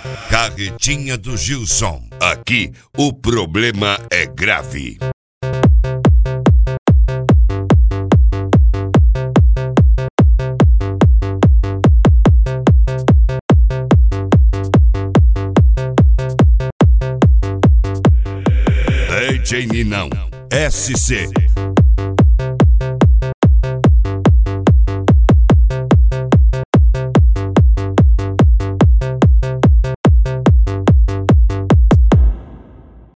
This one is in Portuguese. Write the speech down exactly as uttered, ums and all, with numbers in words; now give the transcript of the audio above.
Carretinha do Gilson. Aqui o problema é grave. D J Ninão S C